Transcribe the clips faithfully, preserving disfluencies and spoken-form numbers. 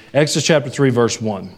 Exodus chapter three, verse one.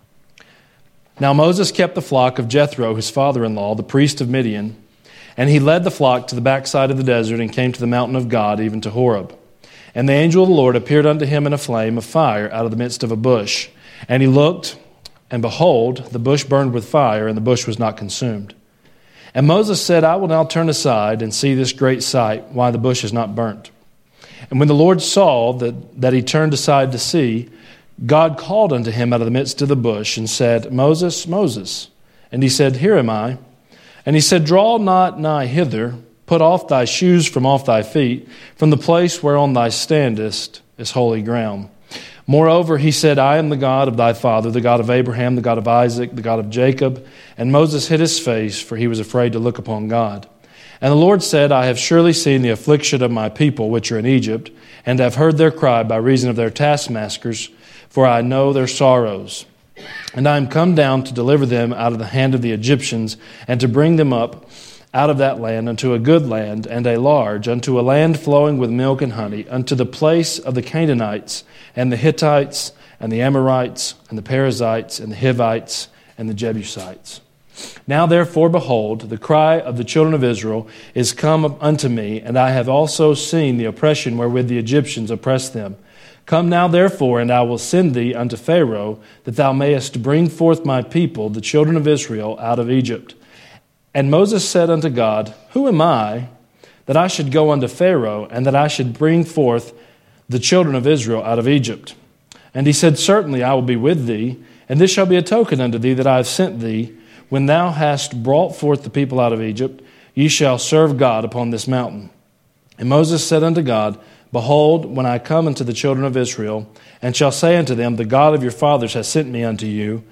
Now Moses kept the flock of Jethro, his father-in-law, the priest of Midian, and he led the flock to the backside of the desert and came to the mountain of God, even to Horeb. And the angel of the Lord appeared unto him in a flame of fire out of the midst of a bush. And he looked, and behold, the bush burned with fire, and the bush was not consumed. And Moses said, I will now turn aside and see this great sight, why the bush is not burnt. And when the Lord saw that, that he turned aside to see, God called unto him out of the midst of the bush and said, Moses, Moses. And he said, Here am I. And he said, Draw not nigh hither, put off thy shoes from off thy feet, from the place whereon thou standest is holy ground. Moreover, he said, I am the God of thy father, the God of Abraham, the God of Isaac, the God of Jacob. And Moses hid his face, for he was afraid to look upon God. And the Lord said, I have surely seen the affliction of my people which are in Egypt, and have heard their cry by reason of their taskmasters, for I know their sorrows. And I am come down to deliver them out of the hand of the Egyptians, and to bring them up out of that land unto a good land, and a large, unto a land flowing with milk and honey, unto the place of the Canaanites, and the Hittites, and the Amorites, and the Perizzites, and the Hivites, and the Jebusites. Now therefore, behold, the cry of the children of Israel is come unto me, and I have also seen the oppression wherewith the Egyptians oppress them. Come now therefore, and I will send thee unto Pharaoh, that thou mayest bring forth my people, the children of Israel, out of Egypt. And Moses said unto God, Who am I, that I should go unto Pharaoh, and that I should bring forth the children of Israel out of Egypt? And he said, Certainly I will be with thee, and this shall be a token unto thee that I have sent thee. When thou hast brought forth the people out of Egypt, ye shall serve God upon this mountain. And Moses said unto God, Behold, when I come unto the children of Israel, and shall say unto them, The God of your fathers has sent me unto you,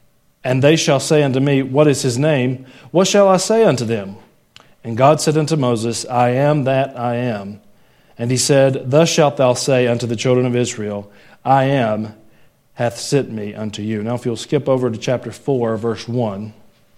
and they shall say unto me, What is his name? What shall I say unto them? And God said unto Moses, I am that I am. And he said, Thus shalt thou say unto the children of Israel, I am hath sent me unto you. Now if you'll skip over to chapter four, verse one.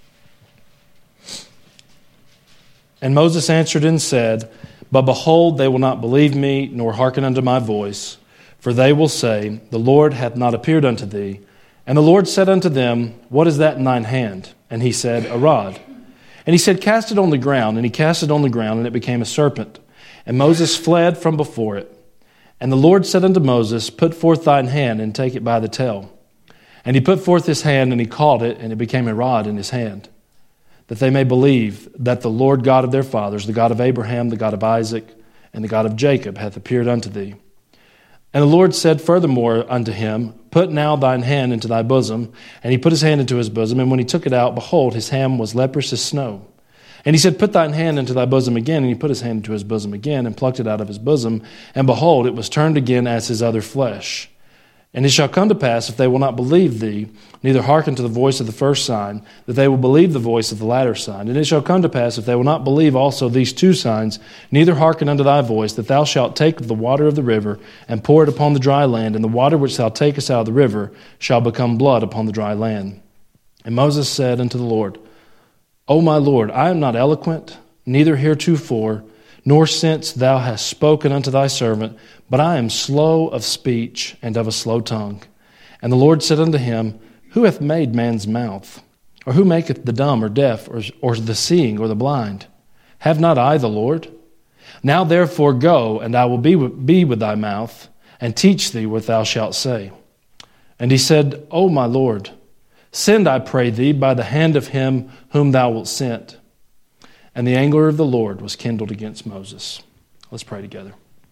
And Moses answered and said, But behold, they will not believe me, nor hearken unto my voice. For they will say, The Lord hath not appeared unto thee. And the Lord said unto them, What is that in thine hand? And he said, A rod. And he said, Cast it on the ground. And he cast it on the ground, and it became a serpent. And Moses fled from before it. And the Lord said unto Moses, Put forth thine hand, and take it by the tail. And he put forth his hand, and he caught it, and it became a rod in his hand, that they may believe that the Lord God of their fathers, the God of Abraham, the God of Isaac, and the God of Jacob, hath appeared unto thee. And the Lord said furthermore unto him, Put now thine hand into thy bosom. And he put his hand into his bosom, and when he took it out, behold, his hand was leprous as snow. And he said, Put thine hand into thy bosom again. And he put his hand into his bosom again, and plucked it out of his bosom. And behold, it was turned again as his other flesh. And it shall come to pass, if they will not believe thee, neither hearken to the voice of the first sign, that they will believe the voice of the latter sign. And it shall come to pass, if they will not believe also these two signs, neither hearken unto thy voice, that thou shalt take of the water of the river, and pour it upon the dry land, and the water which thou takest out of the river shall become blood upon the dry land. And Moses said unto the Lord, O my Lord, I am not eloquent, neither heretofore, nor since thou hast spoken unto thy servant, but I am slow of speech and of a slow tongue. And the Lord said unto him, Who hath made man's mouth? Or who maketh the dumb or deaf, or, or the seeing or the blind? Have not I the Lord? Now therefore go, and I will be, be with thy mouth, and teach thee what thou shalt say. And he said, O my Lord, send, I pray thee, by the hand of him whom thou wilt send. And the anger of the Lord was kindled against Moses. Let's pray together.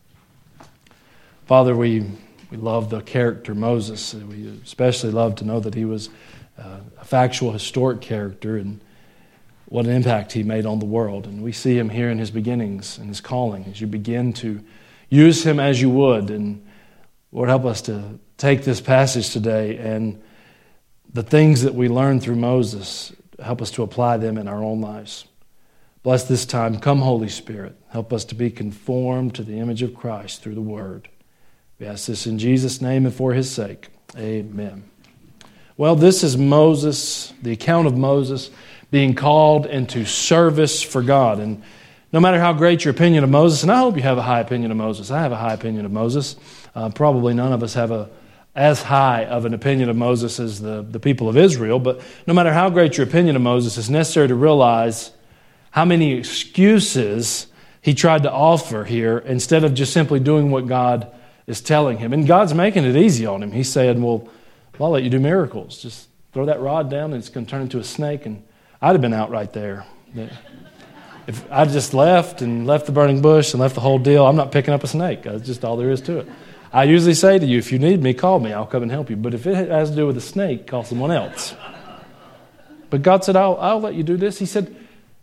Father, we, we love the character Moses. We especially love to know that he was uh, a factual, historic character, and what an impact he made on the world. And we see him here in his beginnings and his calling as you begin to use him as you would. And Lord, help us to take this passage today and the things that we learn through Moses, help us to apply them in our own lives. Bless this time. Come, Holy Spirit. Help us to be conformed to the image of Christ through the Word. We ask this in Jesus' name and for His sake. Amen. Well, this is Moses, the account of Moses being called into service for God. And no matter how great your opinion of Moses, and I hope you have a high opinion of Moses. I have a high opinion of Moses. Uh, probably none of us have a, as high of an opinion of Moses as the, the people of Israel, but no matter how great your opinion of Moses, it's necessary to realize how many excuses he tried to offer here instead of just simply doing what God is telling him. And God's making it easy on him. He's saying, well, well I'll let you do miracles. Just throw that rod down and it's going to turn into a snake. And I'd have been out right there. If I just left and left the burning bush and left the whole deal, I'm not picking up a snake. That's just all there is to it. I usually say to you, if you need me, call me. I'll come and help you. But if it has to do with a snake, call someone else. But God said, I'll, I'll let you do this. He said,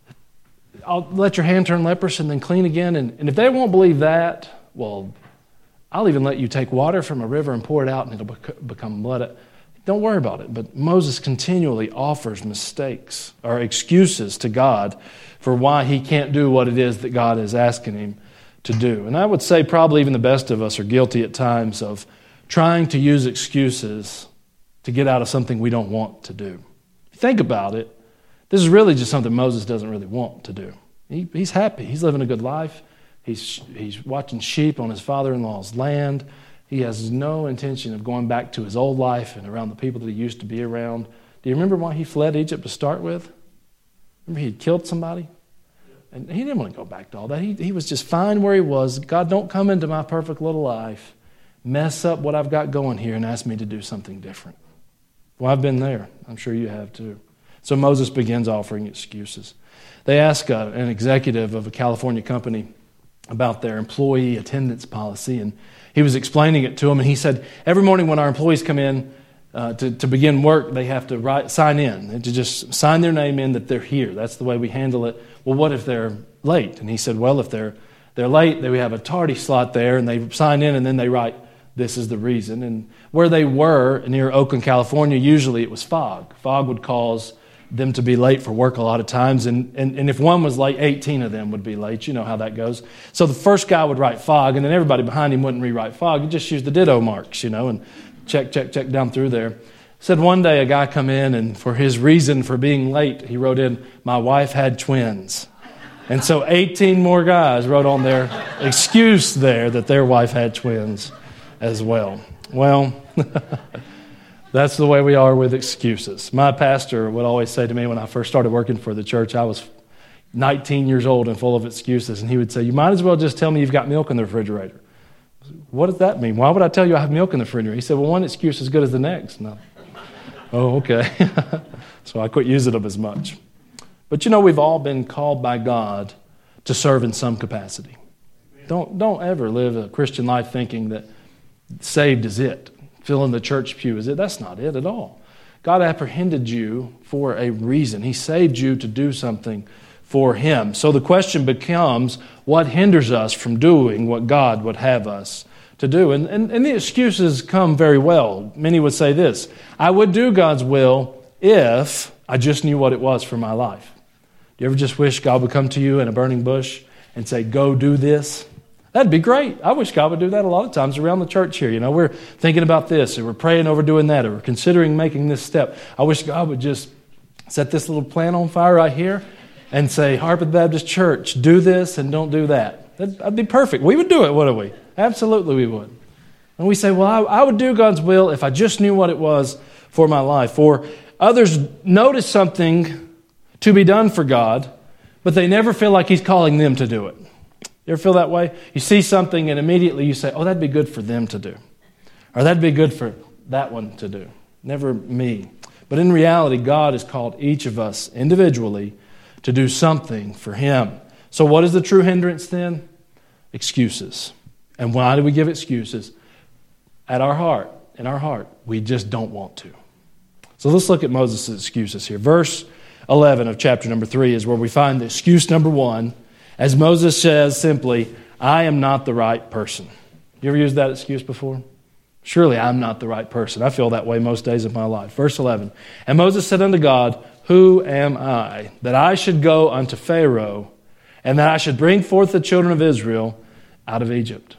I'll let your hand turn leprous and then clean again. And, and if they won't believe that, well, I'll even let you take water from a river and pour it out and it'll bec- become blood. Don't worry about it. But Moses continually offers mistakes or excuses to God for why he can't do what it is that God is asking him to do. And I would say probably even the best of us are guilty at times of trying to use excuses to get out of something we don't want to do. If you think about it, this is really just something Moses doesn't really want to do. He, he's happy. He's living a good life. He's, he's watching sheep on his father-in-law's land. He has no intention of going back to his old life and around the people that he used to be around. Do you remember why he fled Egypt to start with? Remember he had killed somebody? And he didn't want to go back to all that. He, he was just fine where he was. God, don't come into my perfect little life, mess up what I've got going here, and ask me to do something different. Well, I've been there. I'm sure you have too. So Moses begins offering excuses. They ask uh, an executive of a California company about their employee attendance policy, and he was explaining it to him, and he said, every morning when our employees come in uh, to, to begin work, they have to write, sign in, and to just sign their name in that they're here. That's the way we handle it. Well, what if they're late? And he said, well, if they're they're late, then we have a tardy slot there, and they sign in, and then they write, this is the reason. And where they were, near Oakland, California, usually it was fog. Fog would cause them to be late for work a lot of times, and, and, and if one was late, eighteen of them would be late. You know how that goes. So the first guy would write fog, and then everybody behind him wouldn't rewrite fog. He'd just use the ditto marks, you know, and check, check, check down through there. Said one day a guy come in, and for his reason for being late, he wrote in, my wife had twins. And so eighteen more guys wrote on their excuse there that their wife had twins as well. Well, that's the way we are with excuses. My pastor would always say to me when I first started working for the church, I was nineteen years old and full of excuses, and he would say, you might as well just tell me you've got milk in the refrigerator. What does that mean? Why would I tell you I have milk in the refrigerator? He said, well, one excuse is as good as the next. No. Oh, okay. So I quit using them as much. But you know, we've all been called by God to serve in some capacity. Don't, don't ever live a Christian life thinking that saved is it. Filling the church pew is it. That's not it at all. God apprehended you for a reason. He saved you to do something for Him. So the question becomes, what hinders us from doing what God would have us to do? And, and, and the excuses come very well. Many would say this, I would do God's will if I just knew what it was for my life. Do you ever just wish God would come to you in a burning bush and say, go do this? That'd be great. I wish God would do that a lot of times around the church here. You know, we're thinking about this, or we're praying over doing that, or we're considering making this step. I wish God would just set this little plant on fire right here and say, Harpeth Baptist Church, do this and don't do that. That'd be perfect. We would do it, wouldn't we? Absolutely we would. And we say, well, I, I would do God's will if I just knew what it was for my life. Or others notice something to be done for God, but they never feel like He's calling them to do it. You ever feel that way? You see something and immediately you say, oh, that'd be good for them to do. Or that'd be good for that one to do. Never me. But in reality, God has called each of us individually to do something for Him. So what is the true hindrance then? Excuses. And why do we give excuses? At our heart, in our heart, we just don't want to. So let's look at Moses' excuses here. Verse eleven of chapter number three is where we find the excuse number one. As Moses says simply, I am not the right person. You ever used that excuse before? Surely I'm not the right person. I feel that way most days of my life. Verse eleven, and Moses said unto God, who am I, that I should go unto Pharaoh, and that I should bring forth the children of Israel out of Egypt?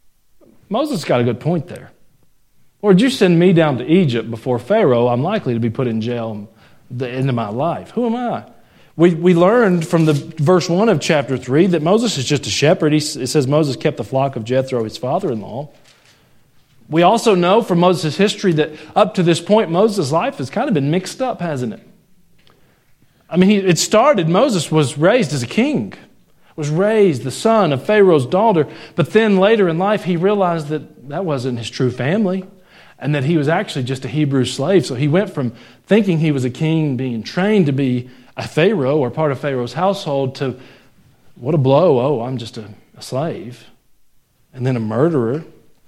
Moses got a good point there. Lord, you send me down to Egypt before Pharaoh, I'm likely to be put in jail the end of my life. Who am I? We we learned from the verse one of chapter three that Moses is just a shepherd. He, it says Moses kept the flock of Jethro, his father-in-law. We also know from Moses' history that up to this point, Moses' life has kind of been mixed up, hasn't it? I mean, he, it started, Moses was raised as a king, was raised the son of Pharaoh's daughter, but then later in life he realized that that wasn't his true family and that he was actually just a Hebrew slave. So he went from thinking he was a king, being trained to be a Pharaoh or part of Pharaoh's household, to what a blow, oh, I'm just a, a slave, and then a murderer.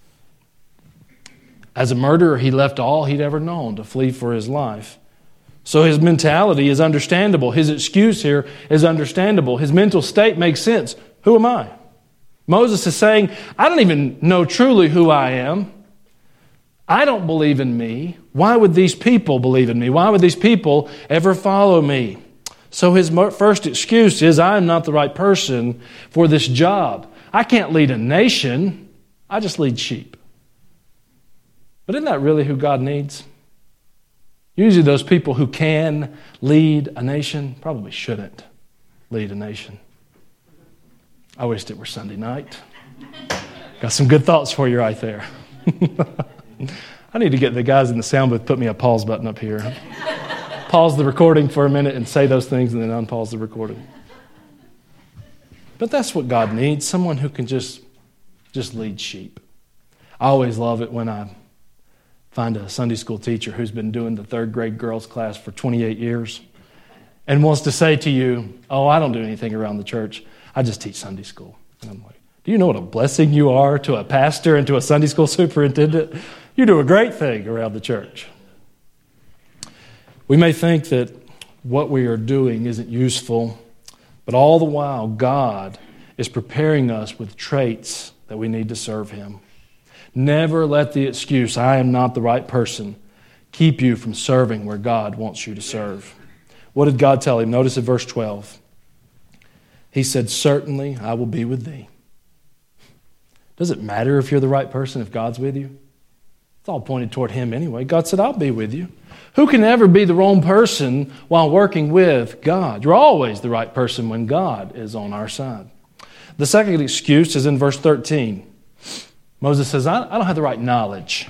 As a murderer, he left all he'd ever known to flee for his life. So his mentality is understandable. His excuse here is understandable. His mental state makes sense. Who am I? Moses is saying, I don't even know truly who I am. I don't believe in me. Why would these people believe in me? Why would these people ever follow me? So his first excuse is, I am not the right person for this job. I can't lead a nation. I just lead sheep. But isn't that really who God needs? Usually those people who can lead a nation probably shouldn't lead a nation. I wished it were Sunday night. Got some good thoughts for you right there. I need to get the guys in the sound booth, put me a pause button up here. Pause the recording for a minute and say those things and then unpause the recording. But that's what God needs, someone who can just, just lead sheep. I always love it when I find a Sunday school teacher who's been doing the third grade girls class for twenty-eight years and wants to say to you, oh, I don't do anything around the church. I just teach Sunday school. And I'm like, do you know what a blessing you are to a pastor and to a Sunday school superintendent? You do a great thing around the church. We may think that what we are doing isn't useful, but all the while God is preparing us with traits that we need to serve Him. Never let the excuse, I am not the right person, keep you from serving where God wants you to serve. What did God tell him? Notice in verse twelve. He said, certainly I will be with thee. Does it matter if you're the right person if God's with you? It's all pointed toward Him anyway. God said, I'll be with you. Who can ever be the wrong person while working with God? You're always the right person when God is on our side. The second excuse is in verse thirteen. Moses says, I don't have the right knowledge.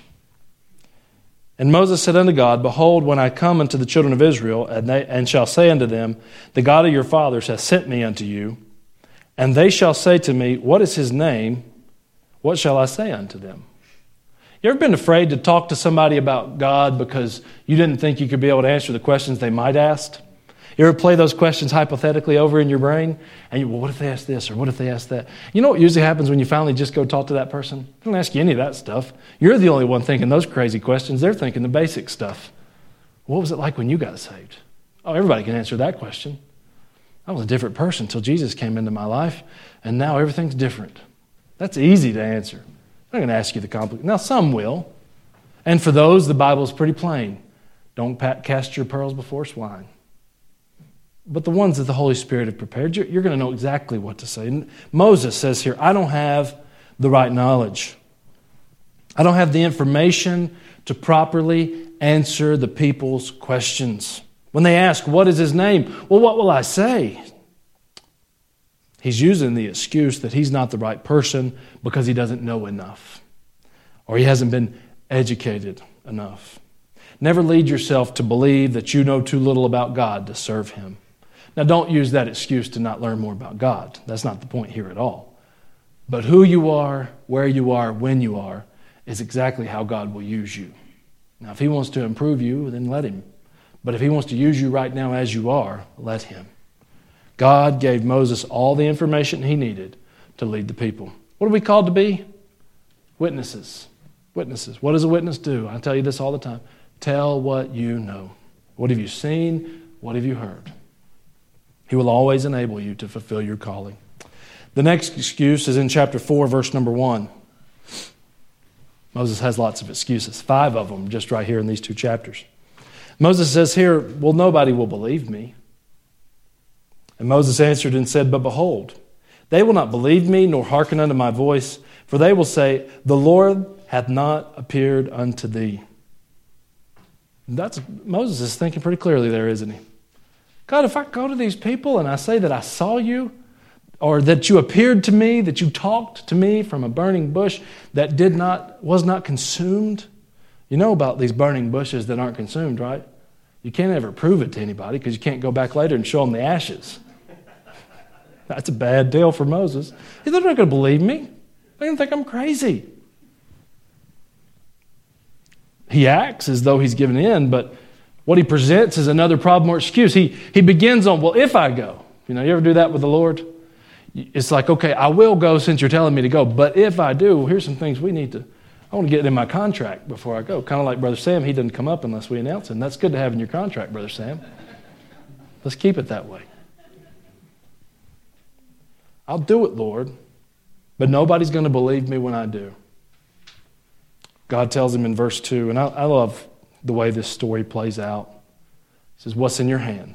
And Moses said unto God, behold, when I come unto the children of Israel, and, they, and shall say unto them, the God of your fathers hath sent me unto you, and they shall say to me, what is His name? What shall I say unto them? You ever been afraid to talk to somebody about God because you didn't think you could be able to answer the questions they might ask? You ever play those questions hypothetically over in your brain? And you, well, what if they ask this or what if they ask that? You know what usually happens when you finally just go talk to that person? They don't ask you any of that stuff. You're the only one thinking those crazy questions. They're thinking the basic stuff. What was it like when you got saved? Oh, everybody can answer that question. I was a different person until Jesus came into my life, and now everything's different. That's easy to answer. I'm not going to ask you the complicated. Now, some will. And for those, the Bible is pretty plain. Don't cast your pearls before swine. But the ones that the Holy Spirit have prepared, you're, you're going to know exactly what to say. And Moses says here, I don't have the right knowledge. I don't have the information to properly answer the people's questions. When they ask, what is His name? Well, what will I say? He's using the excuse that he's not the right person because he doesn't know enough or he hasn't been educated enough. Never lead yourself to believe that you know too little about God to serve Him. Now, don't use that excuse to not learn more about God. That's not the point here at all. But who you are, where you are, when you are, is exactly how God will use you. Now, if He wants to improve you, then let Him. But if He wants to use you right now as you are, let Him. God gave Moses all the information he needed to lead the people. What are we called to be? Witnesses. Witnesses. What does a witness do? I tell you this all the time. Tell what you know. What have you seen? What have you heard? He will always enable you to fulfill your calling. The next excuse is in chapter four, verse number one. Moses has lots of excuses. Five of them just right here in these two chapters. Moses says here, well, nobody will believe me. And Moses answered and said, but behold, they will not believe me, nor hearken unto my voice, for they will say, the Lord hath not appeared unto thee. And that's Moses is thinking pretty clearly there, isn't he? God, if I go to these people and I say that I saw you, or that you appeared to me, that you talked to me from a burning bush that did not, was not consumed. You know about these burning bushes that aren't consumed, right? You can't ever prove it to anybody because you can't go back later and show them the ashes. That's a bad deal for Moses. They're not going to believe me. They're going to think I'm crazy. He acts as though he's given in, but what he presents is another problem or excuse. He, he begins on, well, if I go. You know, you ever do that with the Lord? It's like, okay, I will go since you're telling me to go, but if I do, here's some things we need to, I want to get it in my contract before I go. Kind of like Brother Sam, he doesn't come up unless we announce him. That's good to have in your contract, Brother Sam. Let's keep it that way. I'll do it, Lord, but nobody's going to believe me when I do. God tells him in verse two, and I, I love the way this story plays out. He says, what's in your hand?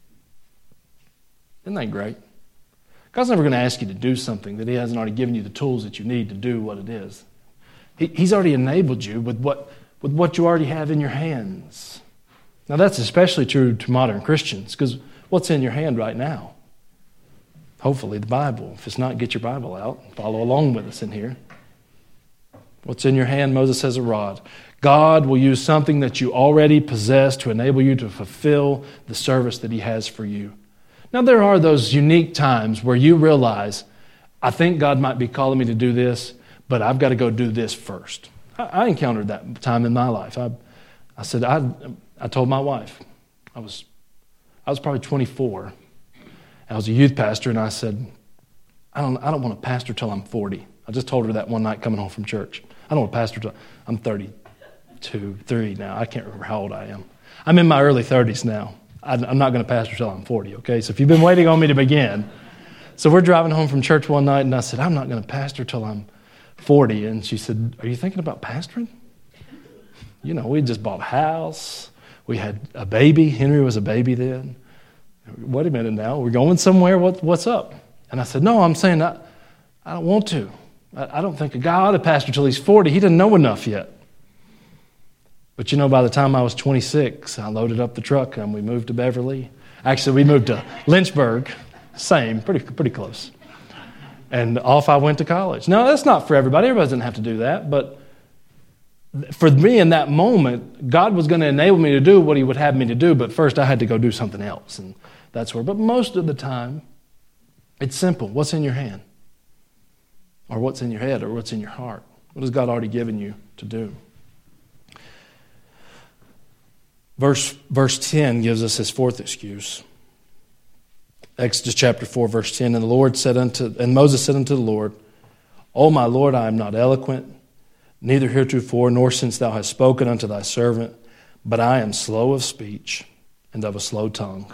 Isn't that great? God's never going to ask you to do something that he hasn't already given you the tools that you need to do what it is. He, he's already enabled you with what, with what you already have in your hands. Now that's especially true to modern Christians, because what's in your hand right now? Hopefully the Bible. If it's not, get your Bible out and follow along with us in here. What's in your hand? Moses says a rod. God will use something that you already possess to enable you to fulfill the service that he has for you. Now there are those unique times where you realize, I think God might be calling me to do this, but I've got to go do this first. I, I encountered that time in my life. I, I said, I, I told my wife, I was, I was probably twenty-four. I was a youth pastor, and I said, I don't, I don't want to pastor till I'm forty. I just told her that one night coming home from church. I don't want to pastor till I'm thirty-two, three now. I can't remember how old I am. I'm in my early thirties now. I, I'm not going to pastor till I'm forty, okay? So if you've been waiting on me to begin. So we're driving home from church one night, and I said, I'm not going to pastor till I'm forty. And she said, are you thinking about pastoring? You know, we just bought a house. We had a baby. Henry was a baby then. Wait a minute now. We're going somewhere. What, what's up? And I said, no, I'm saying I, I don't want to. I, I don't think a guy ought to pastor till he's forty. He doesn't know enough yet. But you know, by the time I was twenty-six, I loaded up the truck and we moved to Beverly. Actually, we moved to Lynchburg. Same, pretty pretty close. And off I went to college. Now, that's not for everybody. Everybody doesn't have to do that. But for me in that moment, God was going to enable me to do what he would have me to do. But first, I had to go do something else. And that's where. But most of the time, it's simple. What's in your hand? Or what's in your head? Or what's in your heart? What has God already given you to do? Verse, verse ten gives us his fourth excuse. Exodus chapter four, verse ten. And the Lord said unto, and Moses said unto the Lord, O my Lord, I am not eloquent, neither heretofore, nor since thou hast spoken unto thy servant, but I am slow of speech and of a slow tongue.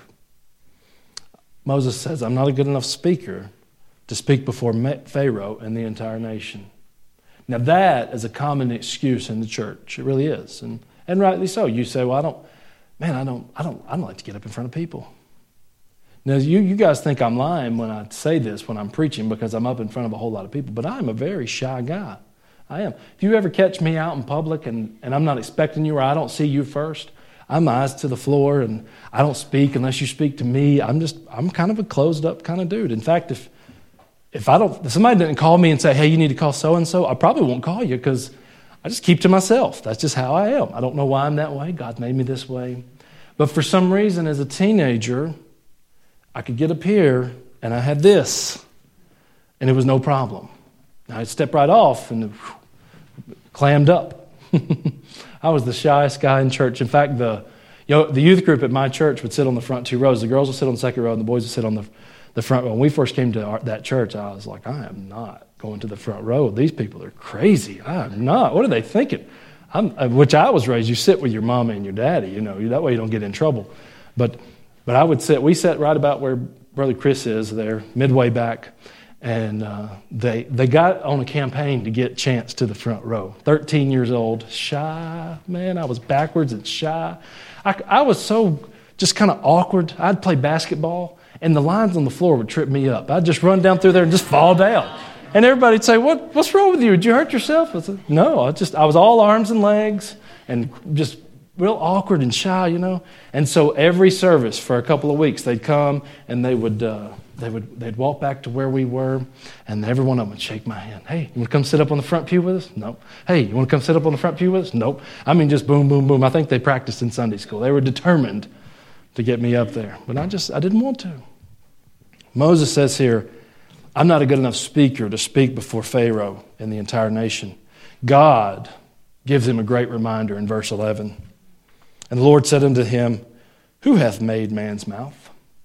Moses says, I'm not a good enough speaker to speak before Pharaoh and the entire nation. Now that is a common excuse in the church. It really is. And and rightly so. You say, well, I don't, man, I don't, I don't, I don't like to get up in front of people. Now, you, you guys think I'm lying when I say this, when I'm preaching, because I'm up in front of a whole lot of people, but I'm a very shy guy. I am. If you ever catch me out in public and, and I'm not expecting you or I don't see you first, I'm eyes to the floor and I don't speak unless you speak to me. I'm just, I'm kind of a closed up kind of dude. In fact, if if I don't, if somebody didn't call me and say, hey, you need to call so-and-so, I probably won't call you because I just keep to myself. That's just how I am. I don't know why I'm that way. God made me this way. But for some reason, as a teenager, I could get up here and I had this, and it was no problem. I'd step right off and whew, clammed up. I was the shyest guy in church. In fact, the you know, the youth group at my church would sit on the front two rows. The girls would sit on the second row, and the boys would sit on the, the front row. When we first came to our, that church, I was like, I am not going to the front row. These people are crazy. I'm not. What are they thinking? I'm, which I was raised, you sit with your mama and your daddy, you know, that way you don't get in trouble. But but I would sit, we sat right about where Brother Chris is there, midway back, and uh, they they got on a campaign to get Chance to the front row. thirteen years old, shy, man, I was backwards and shy. I, I was so just kind of awkward. I'd play basketball, and the lines on the floor would trip me up. I'd just run down through there and just fall down. And everybody'd say, "What? What's wrong with you? Did you hurt yourself?" I said, "No, I just I was all arms and legs and just real awkward and shy, you know." And so every service for a couple of weeks, they'd come and they would uh, they would they'd walk back to where we were, and every one of them would shake my hand. Hey, you want to come sit up on the front pew with us? Nope. Hey, you want to come sit up on the front pew with us? Nope. I mean, just boom, boom, boom. I think they practiced in Sunday school. They were determined to get me up there, but I just I didn't want to. Moses says here, I'm not a good enough speaker to speak before Pharaoh and the entire nation. God gives him a great reminder in verse eleven. And the Lord said unto him, who hath made man's mouth?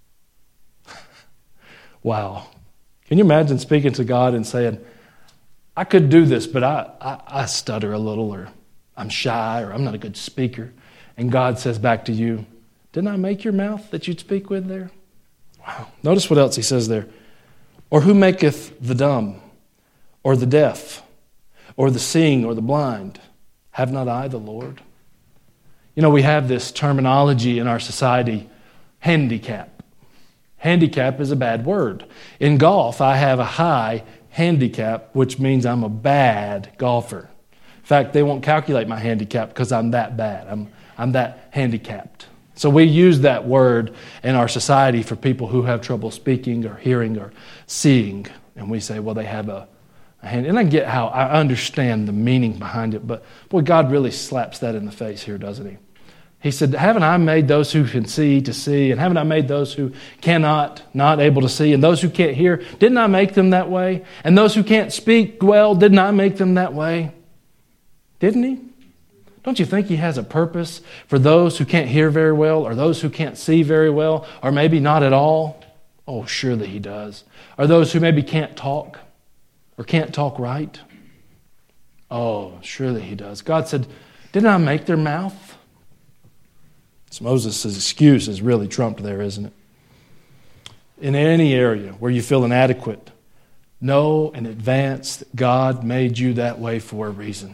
Wow. Can you imagine speaking to God and saying, I could do this, but I, I, I stutter a little, or I'm shy, or I'm not a good speaker. And God says back to you, didn't I make your mouth that you'd speak with there? Wow. Notice what else he says there. Or who maketh the dumb, or the deaf, or the seeing, or the blind? Have not I the Lord? You know, we have this terminology in our society, handicap. Handicap is a bad word. In golf, I have a high handicap, which means I'm a bad golfer. In fact, they won't calculate my handicap because I'm that bad. I'm, I'm that handicapped. So we use that word in our society for people who have trouble speaking or hearing or seeing. And we say, well, they have a, a hand. And I get how, I understand the meaning behind it. But boy, God really slaps that in the face here, doesn't he? He said, haven't I made those who can see to see? And haven't I made those who cannot, not able to see? And those who can't hear, didn't I make them that way? And those who can't speak well, didn't I make them that way? Didn't he? Don't you think he has a purpose for those who can't hear very well, or those who can't see very well, or maybe not at all? Oh, surely he does. Or those who maybe can't talk, or can't talk right? Oh, surely he does. God said, didn't I make their mouth? So Moses' excuse is really trumped there, isn't it? In any area where you feel inadequate, know in advance that God made you that way for a reason.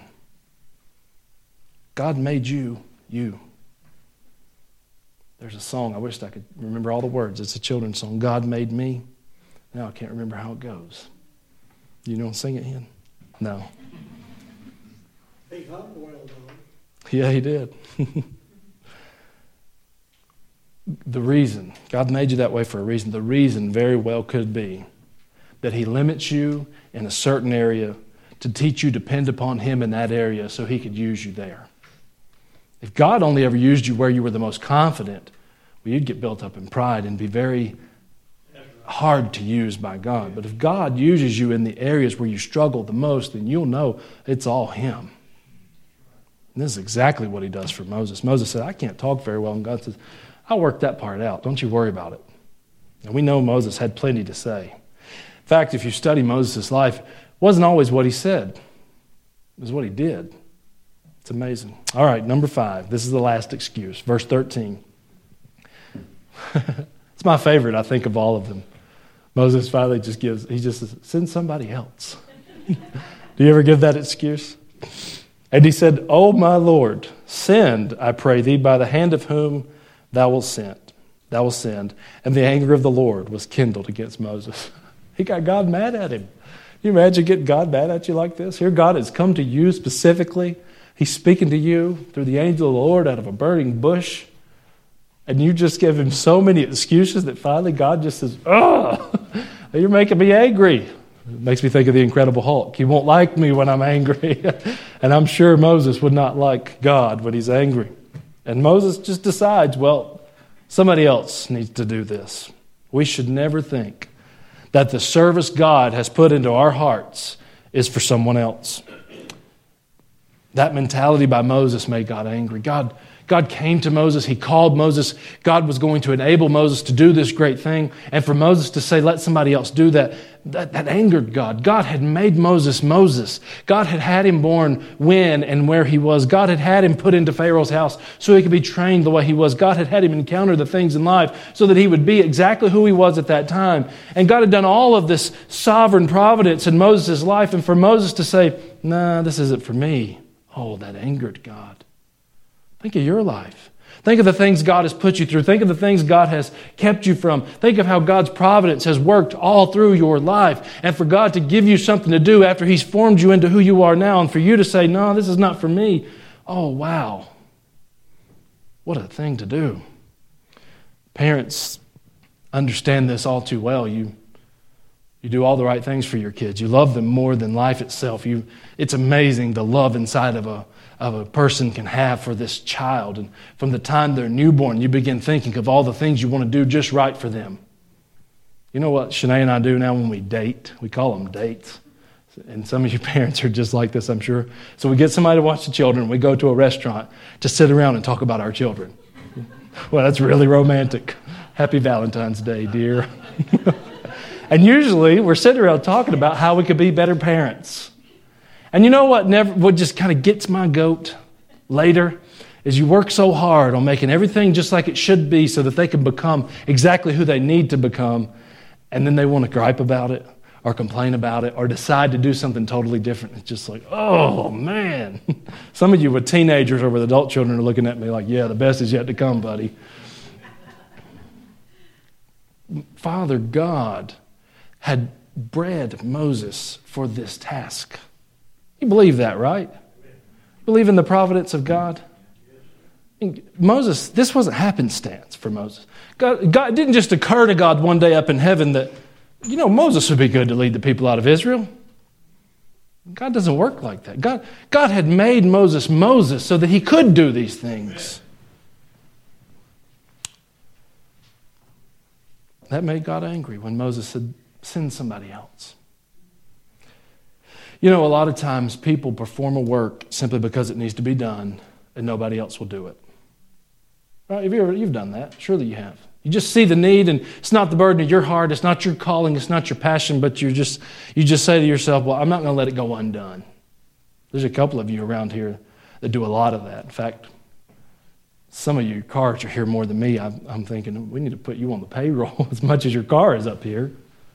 God made you, you. There's a song, I wish I could remember all the words. It's a children's song, God Made Me. Now I can't remember how it goes. You don't sing it, Ian? No. He hummed well, though. Yeah, he did. The reason, God made you that way for a reason. The reason very well could be that he limits you in a certain area to teach you to depend upon him in that area so he could use you there. If God only ever used you where you were the most confident, well, you'd get built up in pride and be very hard to use by God. But if God uses you in the areas where you struggle the most, then you'll know it's all him. And this is exactly what he does for Moses. Moses said, I can't talk very well. And God says, I'll work that part out. Don't you worry about it. And we know Moses had plenty to say. In fact, if you study Moses' life, it wasn't always what he said. It was what he did. It's amazing. All right, number five. This is the last excuse. Verse thirteen. It's my favorite, I think, of all of them. Moses finally just gives, he just says, send somebody else. Do you ever give that excuse? And he said, O my Lord, send, I pray thee, by the hand of whom thou wilt send. Thou wilt send. And the anger of the Lord was kindled against Moses. He got God mad at him. Can you imagine getting God mad at you like this? Here God has come to you specifically. He's speaking to you through the angel of the Lord out of a burning bush. And you just give him so many excuses that finally God just says, oh, you're making me angry. It makes me think of the Incredible Hulk. He won't like me when I'm angry. And I'm sure Moses would not like God when he's angry. And Moses just decides, well, somebody else needs to do this. We should never think that the service God has put into our hearts is for someone else. That mentality by Moses made God angry. God, God came to Moses. He called Moses. God was going to enable Moses to do this great thing. And for Moses to say, let somebody else do that, that, that angered God. God had made Moses Moses. God had had him born when and where he was. God had had him put into Pharaoh's house so he could be trained the way he was. God had had him encounter the things in life so that he would be exactly who he was at that time. And God had done all of this sovereign providence in Moses' life. And for Moses to say, nah, this isn't for me. Oh, that angered God. Think of your life. Think of the things God has put you through. Think of the things God has kept you from. Think of how God's providence has worked all through your life. And for God to give you something to do after he's formed you into who you are now, and for you to say, no, this is not for me. Oh, wow. What a thing to do. Parents, understand this all too well. You you do all the right things for your kids. You love them more than life itself. You it's amazing the love inside of a of a person can have for this child. And from the time they're newborn, you begin thinking of all the things you want to do just right for them. You know what Shanae and I do now when we date? We call them dates. And some of you parents are just like this, I'm sure. So we get somebody to watch the children. We go to a restaurant to sit around and talk about our children. Well, that's really romantic. Happy Valentine's Day, dear. And usually we're sitting around talking about how we could be better parents. And you know what never what just kind of gets my goat later is you work so hard on making everything just like it should be so that they can become exactly who they need to become, and then they want to gripe about it or complain about it or decide to do something totally different. It's just like, oh, man. Some of you with teenagers or with adult children are looking at me like, yeah, the best is yet to come, buddy. Father God had bred Moses for this task. You believe that, right? Believe in the providence of God? Moses, this wasn't happenstance for Moses. God, God it didn't just occur to God one day up in heaven that, you know, Moses would be good to lead the people out of Israel. God doesn't work like that. God, God had made Moses Moses so that he could do these things. That made God angry when Moses said, send somebody else. You know, a lot of times people perform a work simply because it needs to be done and nobody else will do it. Right? Have you ever, you've done that. Surely you have. You just see the need and it's not the burden of your heart. It's not your calling. It's not your passion, but you're just, you just say to yourself, well, I'm not going to let it go undone. There's a couple of you around here that do a lot of that. In fact, some of you cars are here more than me. I'm, I'm thinking we need to put you on the payroll as much as your car is up here.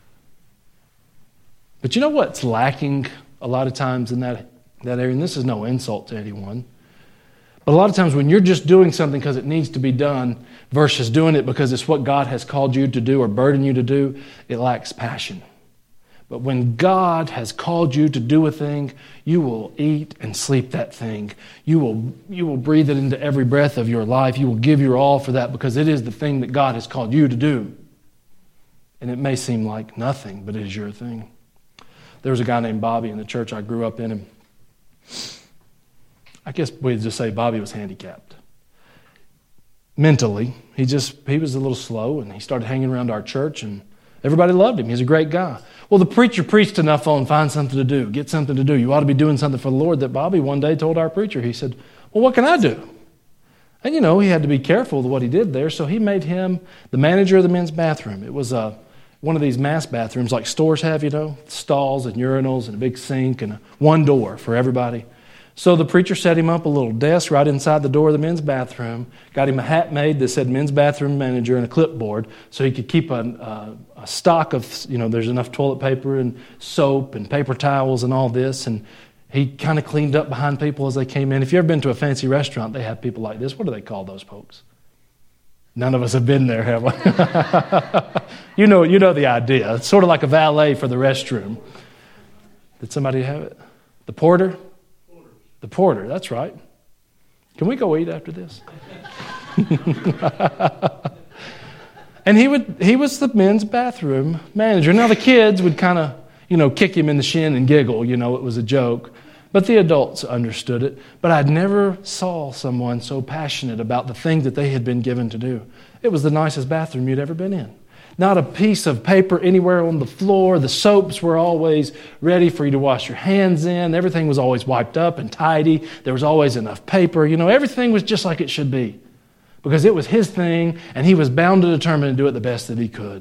But you know what's lacking a lot of times in that, that area? And this is no insult to anyone. But a lot of times when you're just doing something because it needs to be done versus doing it because it's what God has called you to do or burdened you to do, it lacks passion. But when God has called you to do a thing, you will eat and sleep that thing. You will, you will breathe it into every breath of your life. You will give your all for that because it is the thing that God has called you to do. And it may seem like nothing, but it is your thing. There was a guy named Bobby in the church I grew up in. And I guess we'd just say Bobby was handicapped. Mentally, he just he was a little slow, and he started hanging around our church, and everybody loved him. He's a great guy. Well, the preacher preached enough on find something to do, get something to do. You ought to be doing something for the Lord that Bobby one day told our preacher. He said, well, what can I do? And, you know, he had to be careful with what he did there, so he made him the manager of the men's bathroom. It was a one of these mass bathrooms like stores have, you know, stalls and urinals and a big sink and one door for everybody. So the preacher set him up a little desk right inside the door of the men's bathroom, got him a hat made that said men's bathroom manager and a clipboard so he could keep a, a, a stock of, you know, there's enough toilet paper and soap and paper towels and all this. And he kind of cleaned up behind people as they came in. If you've ever been to a fancy restaurant, they have people like this. What do they call those folks? None of us have been there, have we? you know, you know the idea. It's sort of like a valet for the restroom. Did somebody have it? The porter? Porter. The porter, that's right. Can we go eat after this? And he would he was the men's bathroom manager. Now the kids would kind of, you know, kick him in the shin and giggle, you know, it was a joke. But the adults understood it. But I'd never saw someone so passionate about the thing that they had been given to do. It was the nicest bathroom you'd ever been in. Not a piece of paper anywhere on the floor. The soaps were always ready for you to wash your hands in. Everything was always wiped up and tidy. There was always enough paper. You know, everything was just like it should be. Because it was his thing, and he was bound to determine to do it the best that he could.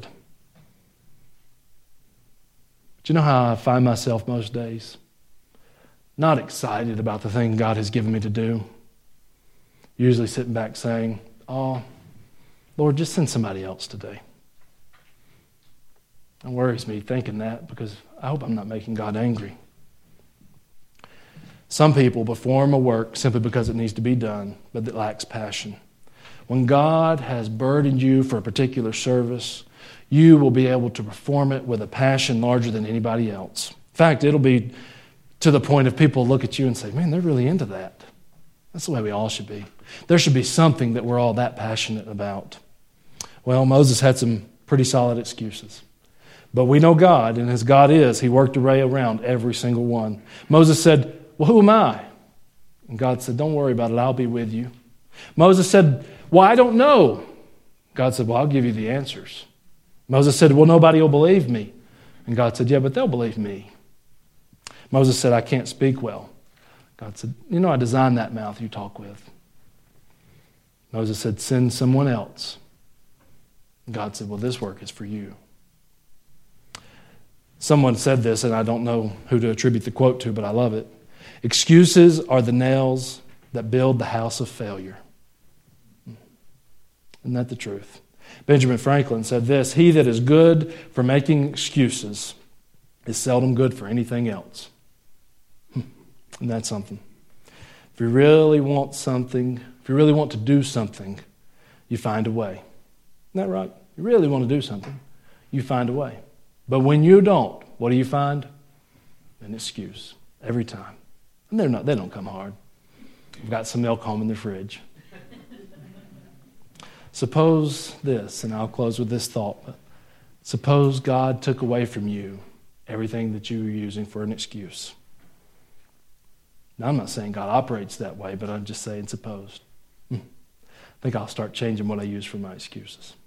But you know how I find myself most days? Not excited about the thing God has given me to do. Usually sitting back saying, oh, Lord, just send somebody else today. It worries me thinking that because I hope I'm not making God angry. Some people perform a work simply because it needs to be done, but it lacks passion. When God has burdened you for a particular service, you will be able to perform it with a passion larger than anybody else. In fact, it'll be to the point of people look at you and say, man, they're really into that. That's the way we all should be. There should be something that we're all that passionate about. Well, Moses had some Pretty solid excuses. But we know God, and as God is, he worked a way around every single one. Moses said, well, who am I? And God said, don't worry about it, I'll be with you. Moses said, well, I don't know. God said, well, I'll give you the answers. Moses said, well, nobody will believe me. And God said, yeah, but they'll believe me. Moses said, I can't speak well. God said, you know, I designed that mouth you talk with. Moses said, send someone else. God said, well, this work is for you. Someone said this, and I don't know who to attribute the quote to, but I love it. Excuses are the nails that build the house of failure. Isn't that the truth? Benjamin Franklin said this, he that is good for making excuses is seldom good for anything else. And that's something. If you really want something, if you really want to do something, you find a way. Isn't that right? You really want to do something, you find a way. But when you don't, what do you find? An excuse. Every time. And they're not, they don't come hard. I've got some milk home in the fridge. Suppose this, and I'll close with this thought, but suppose God took away from you everything that you were using for an excuse. Now, I'm not saying God operates that way, but I'm just saying suppose. Hmm. I think I'll start changing what I use for my excuses.